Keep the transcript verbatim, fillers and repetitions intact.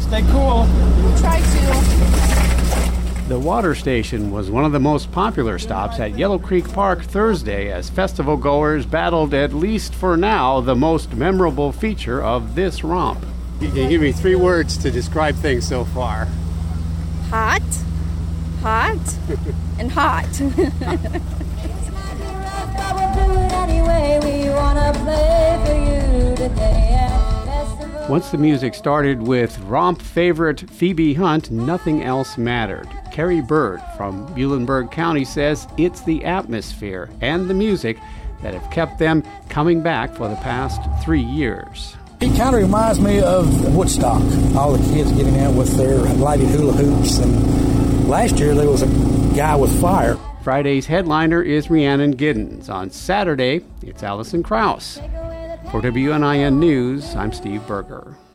Stay cool. Try to. The water station was one of the most popular stops at Yellow Creek Park Thursday as festival goers battled, at least for now, the most memorable feature of this romp. You can give me three words to describe things so far. Hot, hot, and hot. Once the music started with romp favorite Phoebe Hunt, nothing else mattered. Carrie Bird from Muhlenberg County says it's the atmosphere and the music that have kept them coming back for the past three years. It kind of reminds me of Woodstock. All the kids getting out with their lighted hula hoops. And last year there was a guy with fire. Friday's headliner is Rhiannon Giddens. On Saturday, it's Allison Krauss. For W N I N News, I'm Steve Berger.